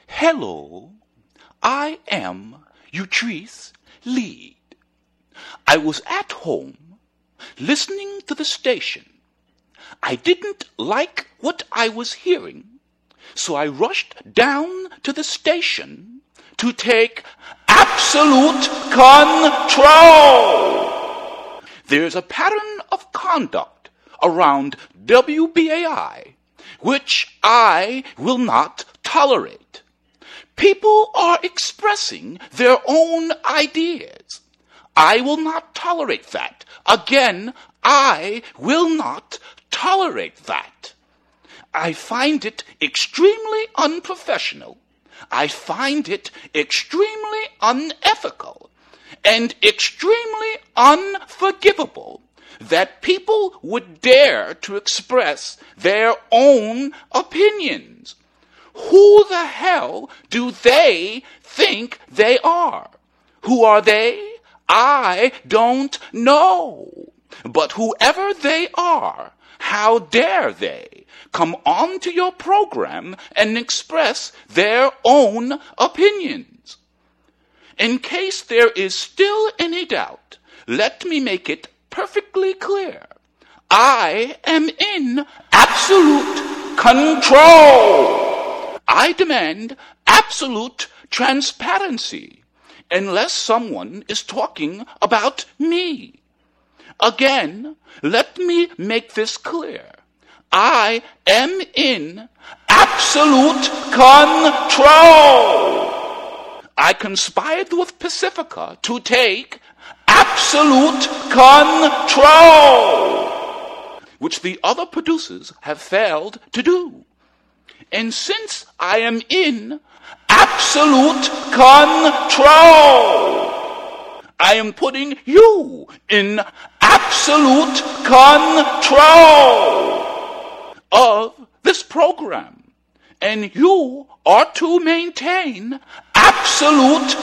Hello, I am Utrice Lead. I was at home listening to the station. I didn't like what I was hearing, so I rushed down to the station to take absolute control. There's a pattern of conduct around WBAI which I will not tolerate. People are expressing their own ideas. I will not tolerate that. Again, I will not tolerate that. I find it extremely unprofessional. I find it extremely unethical and extremely unforgivable that people would dare to express their own opinions. Who the hell do they think they are? Who are they? I don't know. But whoever they are, how dare they come onto your program and express their own opinions? In case there is still any doubt, let me make it perfectly clear. I am in absolute control. I demand absolute transparency unless someone is talking about me. Again, let me make this clear. I am in absolute control. I conspired with Pacifica to take absolute control, which the other producers have failed to do. And since I am in absolute control, I am putting you in absolute control of this program. And you are to maintain absolute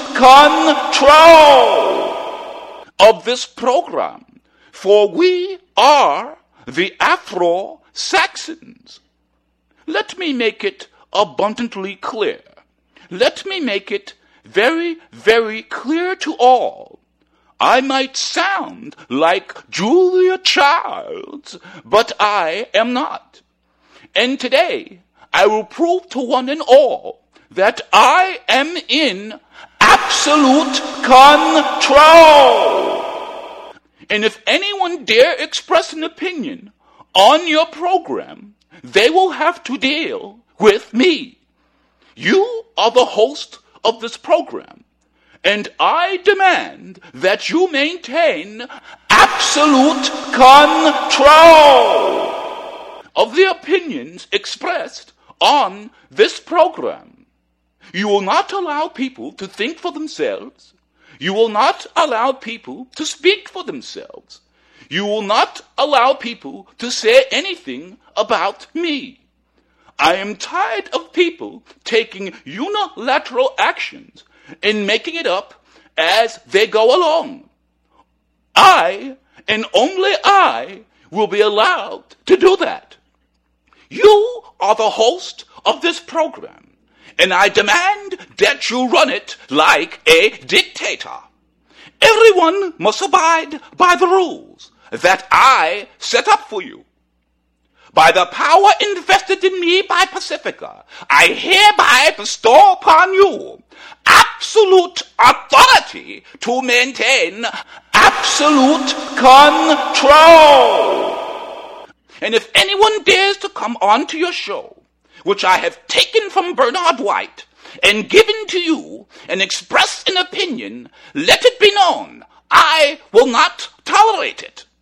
control of this program. For we are the Afro-Saxons. Let me make it abundantly clear. Let me make it very, very clear to all. I might sound like Julia Childs, but I am not. And today, I will prove to one and all that I am in absolute control. And if anyone dare express an opinion on your program, they will have to deal with me. You are the host of this program, and I demand that you maintain absolute control of the opinions expressed on this program. You will not allow people to think for themselves. You will not allow people to speak for themselves. You will not allow people to say anything about me. I am tired of people taking unilateral actions and making it up as they go along. I, and only I, will be allowed to do that. You are the host of this program, and I demand that you run it like a dictator. Everyone must abide by the rules that I set up for you. By the power invested in me by Pacifica, I hereby bestow upon you absolute authority to maintain absolute control. And if anyone dares to come onto your show, which I have taken from Bernard White and given to you and express an opinion, let it be known, I will not tolerate it.